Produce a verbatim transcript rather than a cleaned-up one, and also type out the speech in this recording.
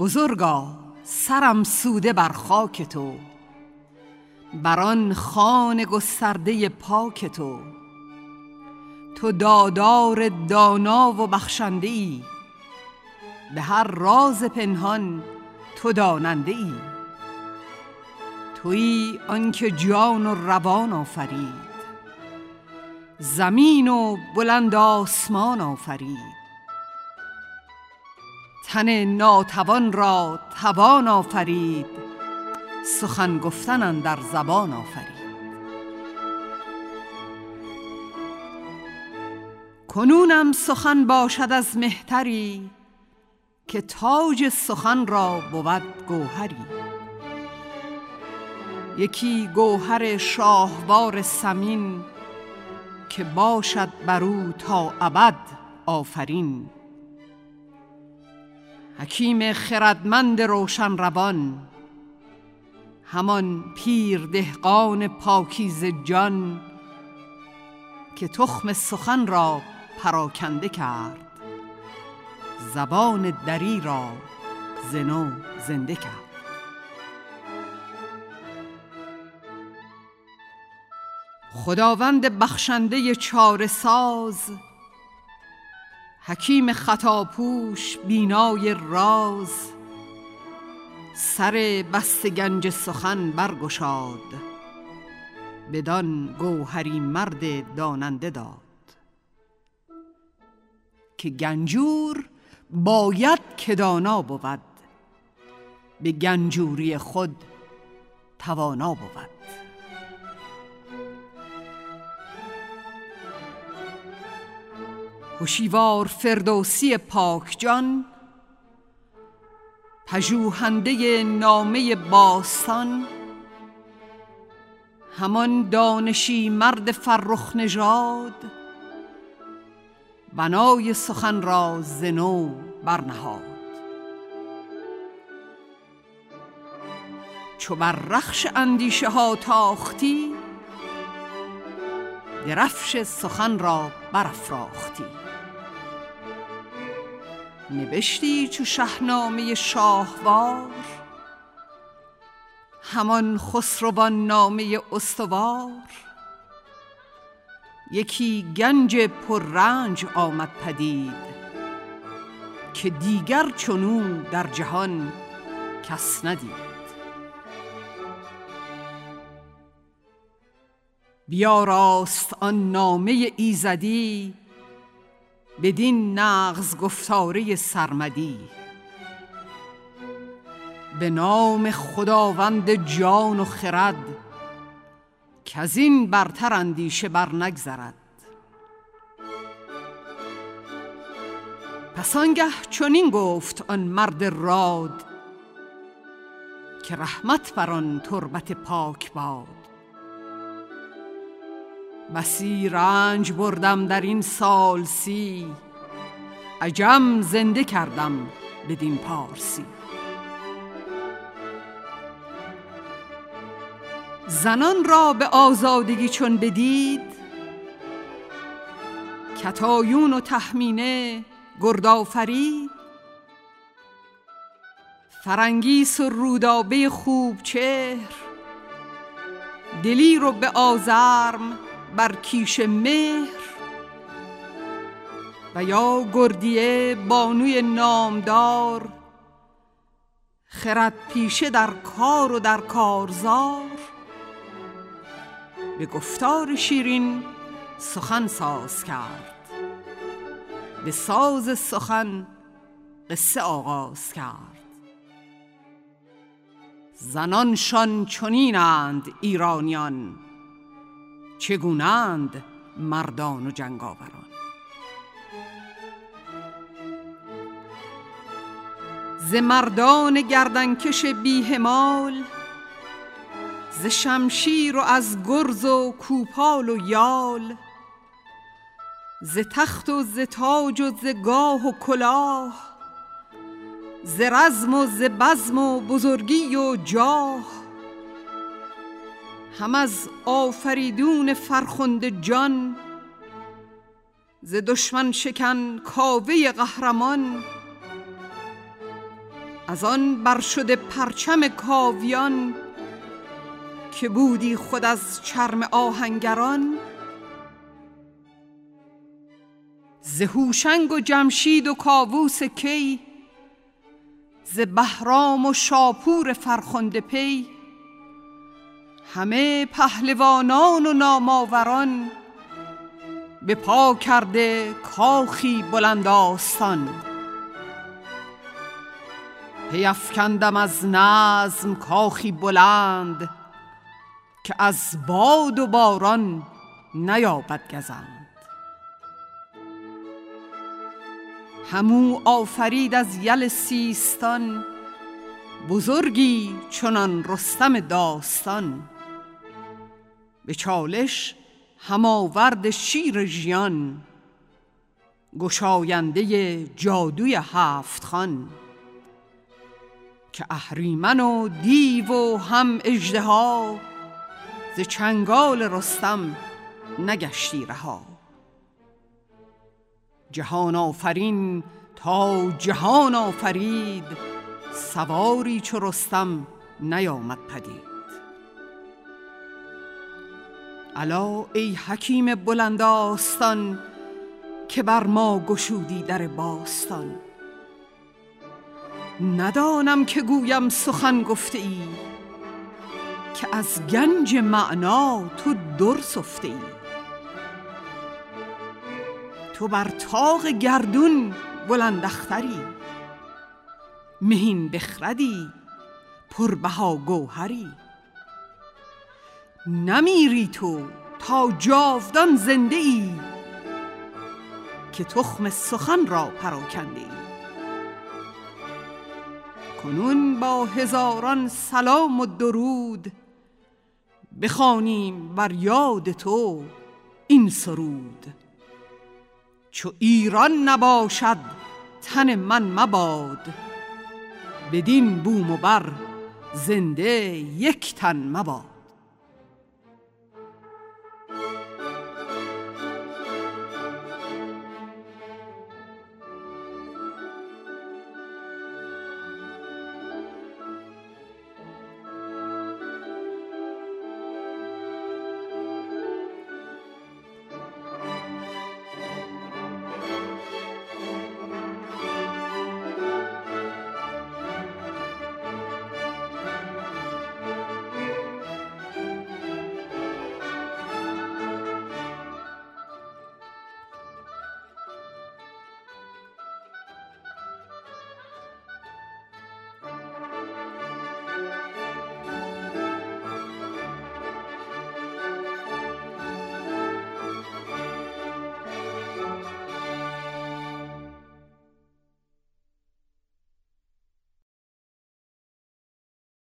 بزرگا سرم سوده بر خاک تو، بران خوان گسترده پاک تو. تو دادار دانا و بخشنده ای، به هر راز پنهان تو داننده ای. تویی آنکه جان و روان آفرید، زمین و بلند آسمان آفرید. تن ناتوان را توان آفرید، سخن گفتن اندر زبان آفرید. کنونم سخن باشد از مهتری، که تاج سخن را بود گوهری. یکی گوهر شاهوار ثمین، که باشد بر او تا ابد آفرین. حکیم خردمند روشن روان، همان پیر دهقان پاکیزه جان. که تخم سخن را پراکنده کرد، زبان دری را ز نو زنده کرد. خداوند بخشنده چاره ساز، حکیم خطاپوش بینای راز. سر بسته گنج سخن برگشاد، بدان گوهری مرد داننده داد. که گنجور باید که دانا بود، به گنجوری خود توانا بود. هوشیوار فردوسی پاک جان، پژوهنده نامه باستان. همان دانشی مرد فرخ نژاد، بنای سخن را ز نو برنهاد. چو بر رخش اندیشه ها تاختی، درفش سخن را برافراختی. نبشتی چو شاهنامه شاهوار، همان خسروان نامه استوار. یکی گنج پررنج آمد پدید، که دیگر چنو در جهان کس ندید. بیاراست آن نامه ایزدی، بدین نغز گفتاره سرمدی. به نام خداوند جان و خرد، کزین برتر اندیشه بر نگذرد. پس آنگه چنین گفت آن مرد راد، که رحمت بر آن تربت پاک باد. بسی رنج بردم در این سال سی، عجم زنده کردم بدین پارسی. زنان را به آزادگی چون بدید، کتایون و تهمینه گرد آفرید. فرنگیس و رودابه خوب چهر، دلیر و به آزرم بر کیش مهر. و یا گردیه بانوی نامدار، خرد پیشه در کار و در کارزار. به گفتار شیرین سخن ساز کرد، به ساز سخن قصه آغاز کرد. زنانشان چنینند ایرانیان، چگونند مردان و جنگاوران. ز مردان گردنکش بیهمال، ز شمشیر و از گرز و کوپال و یال. ز تخت و ز تاج و ز گاه و کلاه، ز رزم و ز بزم و بزرگی و جاه. هم از آفریدون فرخنده جان، ز دشمن شکن کاوه قهرمان. از آن بر شده پرچم کاویان که بودی خود از چرم آهنگران. ز هوشنگ و جمشید و کاووس کی، ز بهرام و شاپور فرخنده پی، همه پهلوانان و ناماوران به پا کرده کاخی بلند آستان. پی افکندم از نظم کاخی بلند که از باد و باران نیابد گزند. همو آفرید از یل سیستان بزرگی چنان رستم داستان. به چالش هماورد شیر ژیان، گشاینده جادوی هفت خوان. که اهریمن و دیو و هم اژدها، ز چنگال رستم نگشتی رها. جهان آفرین تا جهان آفرید، سواری چو رستم نیامد پدید. الا ای حکیم بلند آستان، که بر ما گشودی در باستان. ندانم که گویم سخن گفته ای، که از گنج معنا تو در سفته ای. تو بر طاق گردون بلند اختری، مهین بخردی پربها گوهری. نمیری تو تا جاودان زنده ای، که تخم سخن را پراکنده ای. کنون با هزاران سلام و درود، بخوانیم بر یاد تو این سرود. چو ایران نباشد تن من مباد، بدین بوم و بر زنده یک تن مباد.